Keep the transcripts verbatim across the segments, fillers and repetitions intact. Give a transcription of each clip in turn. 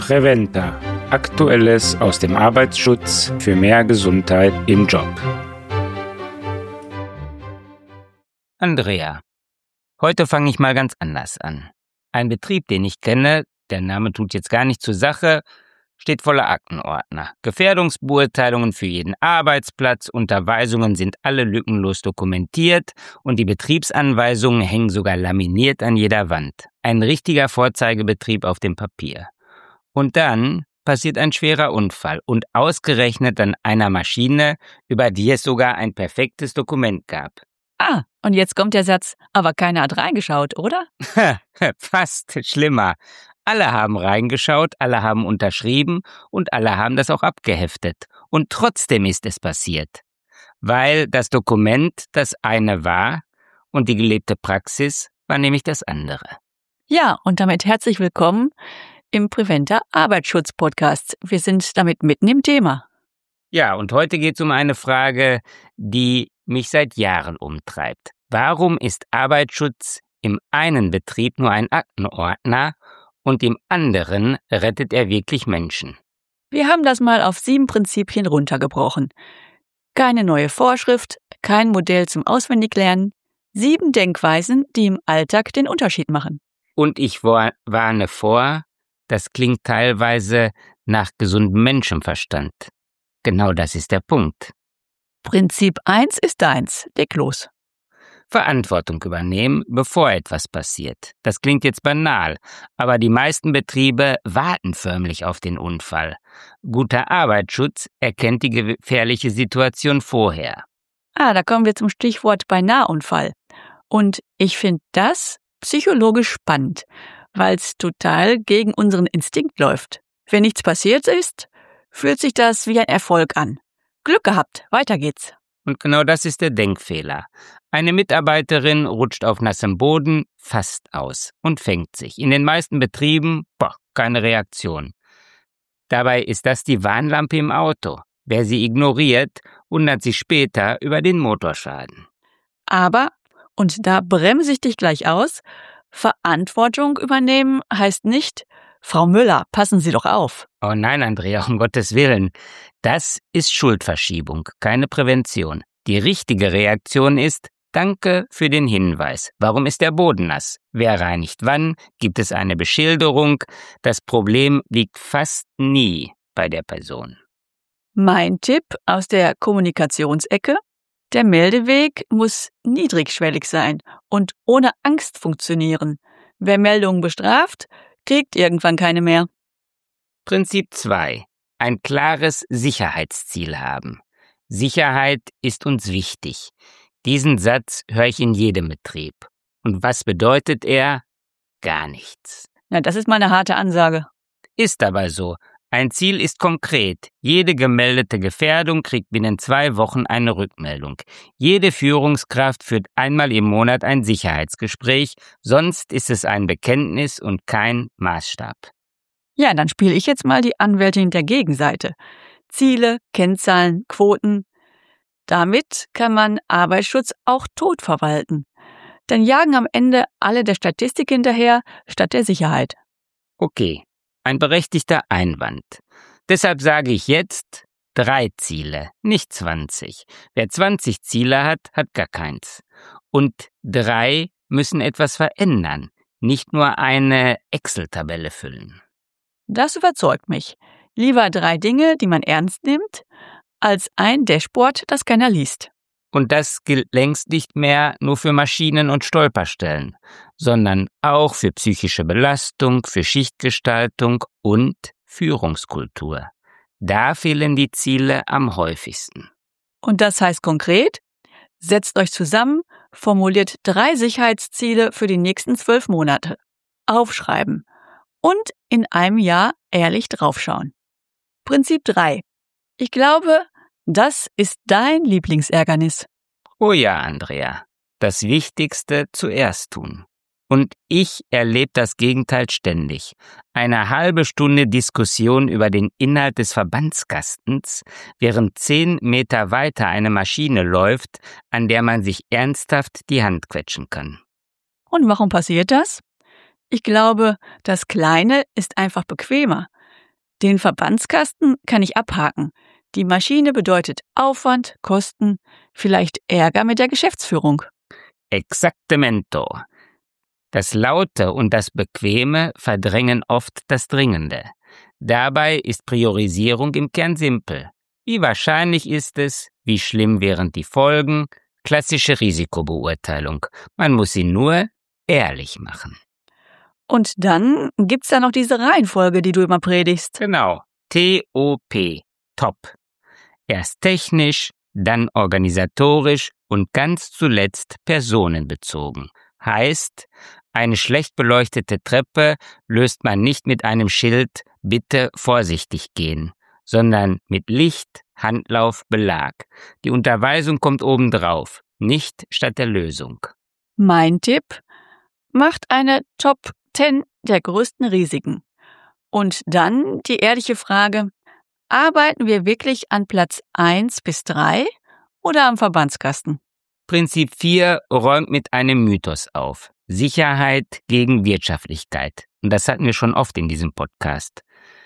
Preventa. Aktuelles aus dem Arbeitsschutz für mehr Gesundheit im Job. Andrea, heute fange ich mal ganz anders an. Ein Betrieb, den ich kenne, der Name tut jetzt gar nicht zur Sache, steht voller Aktenordner. Gefährdungsbeurteilungen für jeden Arbeitsplatz, Unterweisungen sind alle lückenlos dokumentiert und die Betriebsanweisungen hängen sogar laminiert an jeder Wand. Ein richtiger Vorzeigebetrieb auf dem Papier. Und dann passiert ein schwerer Unfall und ausgerechnet an einer Maschine, über die es sogar ein perfektes Dokument gab. Ah, und jetzt kommt der Satz, aber keiner hat reingeschaut, oder? Fast schlimmer. Alle haben reingeschaut, alle haben unterschrieben und alle haben das auch abgeheftet. Und trotzdem ist es passiert. Weil das Dokument das eine war und die gelebte Praxis war nämlich das andere. Ja, und damit herzlich willkommen im Preventa Arbeitsschutz-Podcast. Wir sind damit mitten im Thema. Ja, und heute geht es um eine Frage, die mich seit Jahren umtreibt. Warum ist Arbeitsschutz im einen Betrieb nur ein Aktenordner und im anderen rettet er wirklich Menschen? Wir haben das mal auf sieben Prinzipien runtergebrochen. Keine neue Vorschrift, kein Modell zum Auswendiglernen, sieben Denkweisen, die im Alltag den Unterschied machen. Und ich warne vor, das klingt teilweise nach gesundem Menschenverstand. Genau das ist der Punkt. Prinzip eins ist deins. Leg los. Verantwortung übernehmen, bevor etwas passiert. Das klingt jetzt banal, aber die meisten Betriebe warten förmlich auf den Unfall. Guter Arbeitsschutz erkennt die gefährliche Situation vorher. Ah, da kommen wir zum Stichwort Beinaheunfall. Und ich finde das psychologisch spannend, weil es total gegen unseren Instinkt läuft. Wenn nichts passiert ist, fühlt sich das wie ein Erfolg an. Glück gehabt, weiter geht's. Und genau das ist der Denkfehler. Eine Mitarbeiterin rutscht auf nassem Boden fast aus und fängt sich. In den meisten Betrieben, boah, keine Reaktion. Dabei ist das die Warnlampe im Auto. Wer sie ignoriert, wundert sich später über den Motorschaden. Aber, und da bremse ich dich gleich aus, Verantwortung übernehmen heißt nicht, Frau Müller, passen Sie doch auf. Oh nein, Andrea, um Gottes Willen. Das ist Schuldverschiebung, keine Prävention. Die richtige Reaktion ist, danke für den Hinweis. Warum ist der Boden nass? Wer reinigt wann? Gibt es eine Beschilderung? Das Problem liegt fast nie bei der Person. Mein Tipp aus der Kommunikationsecke: Der Meldeweg muss niedrigschwellig sein und ohne Angst funktionieren. Wer Meldungen bestraft, kriegt irgendwann keine mehr. Prinzip zwei. Ein klares Sicherheitsziel haben. Sicherheit ist uns wichtig. Diesen Satz höre ich in jedem Betrieb. Und was bedeutet er? Gar nichts. Na, das ist mal eine harte Ansage. Ist aber so. Ein Ziel ist konkret. Jede gemeldete Gefährdung kriegt binnen zwei Wochen eine Rückmeldung. Jede Führungskraft führt einmal im Monat ein Sicherheitsgespräch, sonst ist es ein Bekenntnis und kein Maßstab. Ja, dann spiele ich jetzt mal die Anwältin der Gegenseite. Ziele, Kennzahlen, Quoten. Damit kann man Arbeitsschutz auch tot verwalten. Dann jagen am Ende alle der Statistik hinterher, statt der Sicherheit. Okay. Ein berechtigter Einwand. Deshalb sage ich jetzt drei Ziele, nicht zwanzig. Wer zwanzig Ziele hat, hat gar keins. Und drei müssen etwas verändern, nicht nur eine Excel-Tabelle füllen. Das überzeugt mich. Lieber drei Dinge, die man ernst nimmt, als ein Dashboard, das keiner liest. Und das gilt längst nicht mehr nur für Maschinen und Stolperstellen, sondern auch für psychische Belastung, für Schichtgestaltung und Führungskultur. Da fehlen die Ziele am häufigsten. Und das heißt konkret, setzt euch zusammen, formuliert drei Sicherheitsziele für die nächsten zwölf Monate. Aufschreiben und in einem Jahr ehrlich draufschauen. Prinzip drei. Ich glaube, das ist dein Lieblingsärgernis. Oh ja, Andrea. Das Wichtigste zuerst tun. Und ich erlebe das Gegenteil ständig. Eine halbe Stunde Diskussion über den Inhalt des Verbandskastens, während zehn Meter weiter eine Maschine läuft, an der man sich ernsthaft die Hand quetschen kann. Und warum passiert das? Ich glaube, das Kleine ist einfach bequemer. Den Verbandskasten kann ich abhaken. Die Maschine bedeutet Aufwand, Kosten, vielleicht Ärger mit der Geschäftsführung. Exactemento. Das Laute und das Bequeme verdrängen oft das Dringende. Dabei ist Priorisierung im Kern simpel. Wie wahrscheinlich ist es? Wie schlimm wären die Folgen? Klassische Risikobeurteilung. Man muss sie nur ehrlich machen. Und dann gibt's da noch diese Reihenfolge, die du immer predigst. Genau. T O P. Top. Erst technisch, dann organisatorisch und ganz zuletzt personenbezogen. Heißt, eine schlecht beleuchtete Treppe löst man nicht mit einem Schild „Bitte vorsichtig gehen", sondern mit Licht, Handlauf, Belag. Die Unterweisung kommt obendrauf, nicht statt der Lösung. Mein Tipp: Macht eine Top zehn der größten Risiken. Und dann die ehrliche Frage: Arbeiten wir wirklich an Platz eins bis drei oder am Verbandskasten? Prinzip vier räumt mit einem Mythos auf. Sicherheit gegen Wirtschaftlichkeit. Und das hatten wir schon oft in diesem Podcast.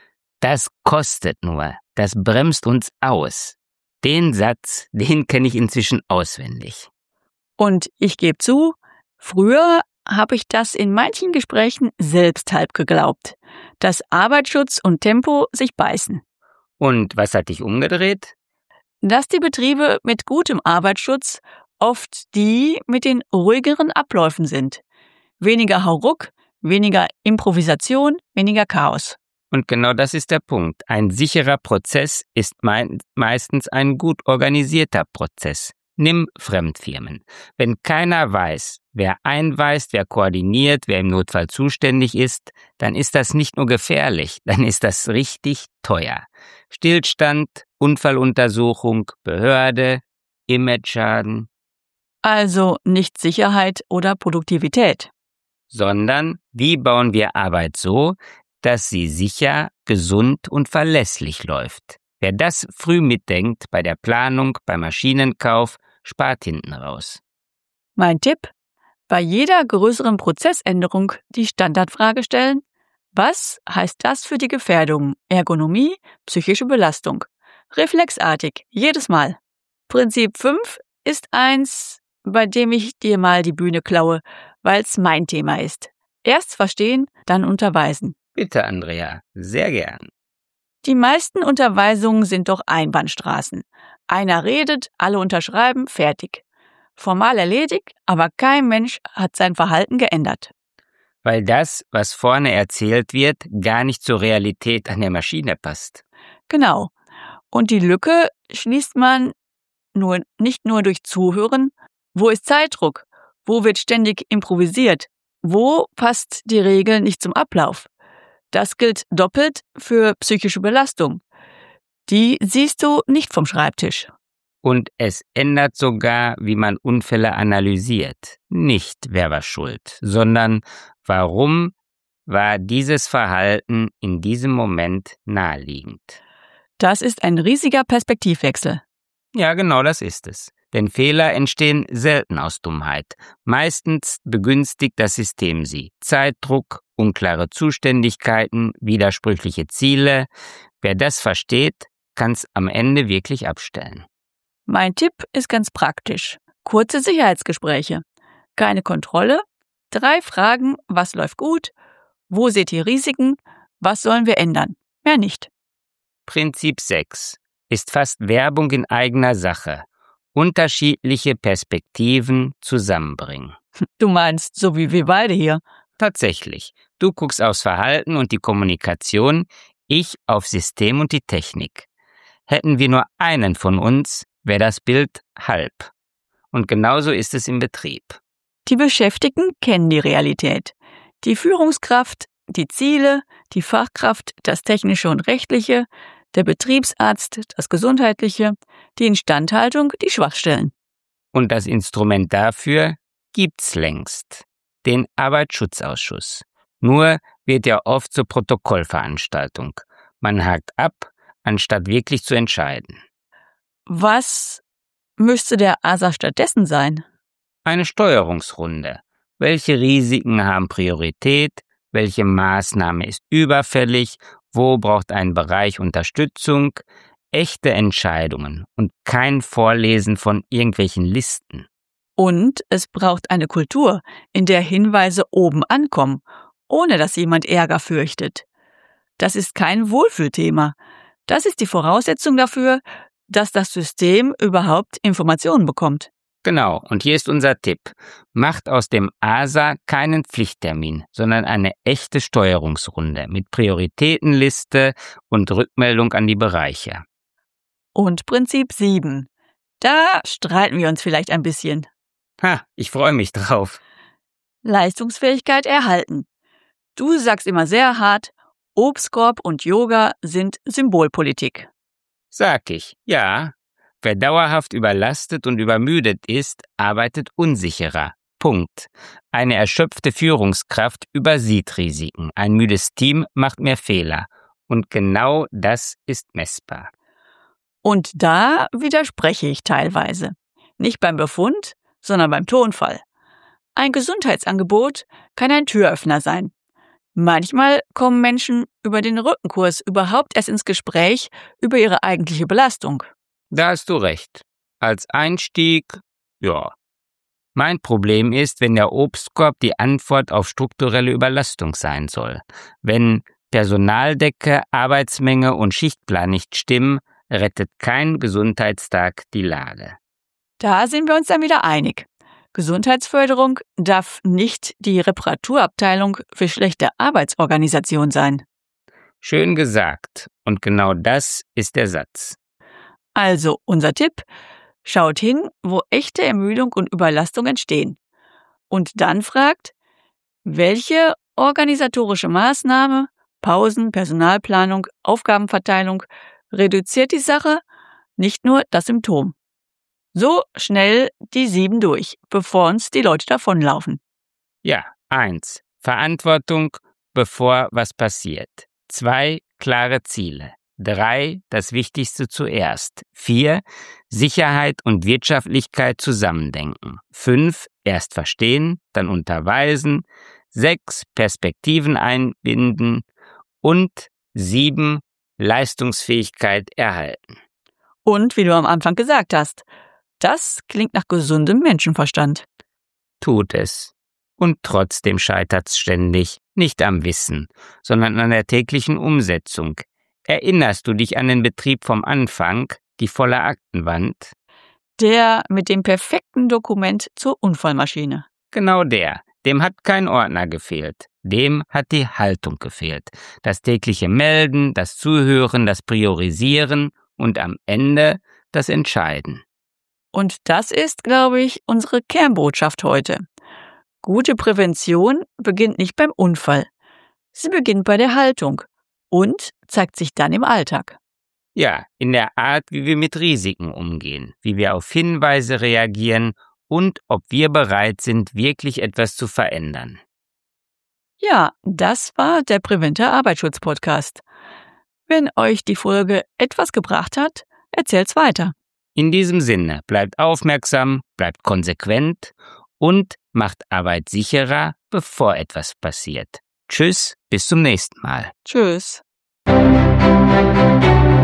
Das kostet nur. Das bremst uns aus. Den Satz, den kenne ich inzwischen auswendig. Und ich gebe zu, früher habe ich das in manchen Gesprächen selbst halb geglaubt, dass Arbeitsschutz und Tempo sich beißen. Und was hat dich umgedreht? Dass die Betriebe mit gutem Arbeitsschutz oft die mit den ruhigeren Abläufen sind. Weniger Hauruck, weniger Improvisation, weniger Chaos. Und genau das ist der Punkt. Ein sicherer Prozess ist mei- meistens ein gut organisierter Prozess. Nimm Fremdfirmen. Wenn keiner weiß, wer einweist, wer koordiniert, wer im Notfall zuständig ist, dann ist das nicht nur gefährlich, dann ist das richtig teuer. Stillstand, Unfalluntersuchung, Behörde, Imageschaden. Also nicht Sicherheit oder Produktivität. Sondern wie bauen wir Arbeit so, dass sie sicher, gesund und verlässlich läuft. Wer das früh mitdenkt bei der Planung, beim Maschinenkauf, spart hinten raus. Mein Tipp: Bei jeder größeren Prozessänderung die Standardfrage stellen: Was heißt das für die Gefährdung, Ergonomie, psychische Belastung? Reflexartig, jedes Mal. Prinzip fünf ist eins, bei dem ich dir mal die Bühne klaue, weil's mein Thema ist. Erst verstehen, dann unterweisen. Bitte, Andrea, sehr gern. Die meisten Unterweisungen sind doch Einbahnstraßen. Einer redet, alle unterschreiben, fertig. Formal erledigt, aber kein Mensch hat sein Verhalten geändert. Weil das, was vorne erzählt wird, gar nicht zur Realität an der Maschine passt. Genau. Und die Lücke schließt man nur, nicht nur durch Zuhören. Wo ist Zeitdruck? Wo wird ständig improvisiert? Wo passt die Regel nicht zum Ablauf? Das gilt doppelt für psychische Belastung. Die siehst du nicht vom Schreibtisch. Und es ändert sogar, wie man Unfälle analysiert. Nicht, wer war schuld, sondern warum war dieses Verhalten in diesem Moment naheliegend. Das ist ein riesiger Perspektivwechsel. Ja, genau das ist es. Denn Fehler entstehen selten aus Dummheit. Meistens begünstigt das System sie. Zeitdruck, unklare Zuständigkeiten, widersprüchliche Ziele. Wer das versteht, kann es am Ende wirklich abstellen. Mein Tipp ist ganz praktisch. Kurze Sicherheitsgespräche. Keine Kontrolle. Drei Fragen: Was läuft gut? Wo seht ihr Risiken? Was sollen wir ändern? Mehr nicht. Prinzip sechs ist fast Werbung in eigener Sache. Unterschiedliche Perspektiven zusammenbringen. Du meinst, so wie wir beide hier. Tatsächlich. Du guckst aufs Verhalten und die Kommunikation, ich auf System und die Technik. Hätten wir nur einen von uns, wäre das Bild halb. Und genauso ist es im Betrieb. Die Beschäftigten kennen die Realität. Die Führungskraft, die Ziele, die Fachkraft, das Technische und Rechtliche, der Betriebsarzt, das Gesundheitliche, die Instandhaltung, die Schwachstellen. Und das Instrument dafür gibt's längst. Den Arbeitsschutzausschuss. Nur wird er oft zur Protokollveranstaltung. Man hakt ab, anstatt wirklich zu entscheiden. Was müsste der A S A stattdessen sein? Eine Steuerungsrunde. Welche Risiken haben Priorität? Welche Maßnahme ist überfällig Wo braucht ein Bereich Unterstützung? Echte Entscheidungen und kein Vorlesen von irgendwelchen Listen. Und es braucht eine Kultur, in der Hinweise oben ankommen, ohne dass jemand Ärger fürchtet. Das ist kein Wohlfühlthema. Das ist die Voraussetzung dafür, dass das System überhaupt Informationen bekommt. Genau, und hier ist unser Tipp. Macht aus dem A S A keinen Pflichttermin, sondern eine echte Steuerungsrunde mit Prioritätenliste und Rückmeldung an die Bereiche. Und Prinzip sieben. Da streiten wir uns vielleicht ein bisschen. Ha, ich freue mich drauf. Leistungsfähigkeit erhalten. Du sagst immer sehr hart, Obstkorb und Yoga sind Symbolpolitik. Sag ich, ja. Wer dauerhaft überlastet und übermüdet ist, arbeitet unsicherer. Punkt. Eine erschöpfte Führungskraft übersieht Risiken. Ein müdes Team macht mehr Fehler. Und genau das ist messbar. Und da widerspreche ich teilweise. Nicht beim Befund, sondern beim Tonfall. Ein Gesundheitsangebot kann ein Türöffner sein. Manchmal kommen Menschen über den Rückenkurs überhaupt erst ins Gespräch über ihre eigentliche Belastung. Da hast du recht. Als Einstieg, ja. Mein Problem ist, wenn der Obstkorb die Antwort auf strukturelle Überlastung sein soll. Wenn Personaldecke, Arbeitsmenge und Schichtplan nicht stimmen, rettet kein Gesundheitstag die Lage. Da sind wir uns dann wieder einig. Gesundheitsförderung darf nicht die Reparaturabteilung für schlechte Arbeitsorganisation sein. Schön gesagt. Und genau das ist der Satz. Also unser Tipp, schaut hin, wo echte Ermüdung und Überlastung entstehen. Und dann fragt, welche organisatorische Maßnahme, Pausen, Personalplanung, Aufgabenverteilung reduziert die Sache, nicht nur das Symptom. So schnell die sieben durch, bevor uns die Leute davonlaufen. Ja, eins. Verantwortung, bevor was passiert. Zwei. Klare Ziele. Drei. Das Wichtigste zuerst. Vier. Sicherheit und Wirtschaftlichkeit zusammendenken. Fünf. Erst verstehen, dann unterweisen. Sechs. Perspektiven einbinden. Und sieben. Leistungsfähigkeit erhalten. Und wie du am Anfang gesagt hast, das klingt nach gesundem Menschenverstand. Tut es. Und trotzdem scheitert's ständig, nicht am Wissen, sondern an der täglichen Umsetzung. Erinnerst du dich an den Betrieb vom Anfang, die volle Aktenwand? Der mit dem perfekten Dokument zur Unfallmaschine. Genau der. Dem hat kein Ordner gefehlt. Dem hat die Haltung gefehlt. Das tägliche Melden, das Zuhören, das Priorisieren und am Ende das Entscheiden. Und das ist, glaube ich, unsere Kernbotschaft heute. Gute Prävention beginnt nicht beim Unfall. Sie beginnt bei der Haltung und zeigt sich dann im Alltag. Ja, in der Art, wie wir mit Risiken umgehen, wie wir auf Hinweise reagieren und ob wir bereit sind, wirklich etwas zu verändern. Ja, das war der Preventer Arbeitsschutz-Podcast. Wenn euch die Folge etwas gebracht hat, erzählt's weiter. In diesem Sinne, bleibt aufmerksam, bleibt konsequent und macht Arbeit sicherer, bevor etwas passiert. Tschüss, bis zum nächsten Mal. Tschüss.